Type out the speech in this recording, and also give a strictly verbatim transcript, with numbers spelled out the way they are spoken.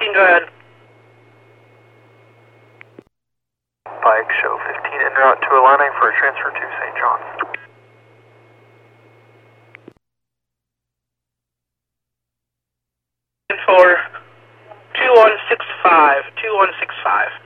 fifteen, go ahead. Bike show fifteen en route to Illini for a transfer to Saint John's. For two one six five, two one six five.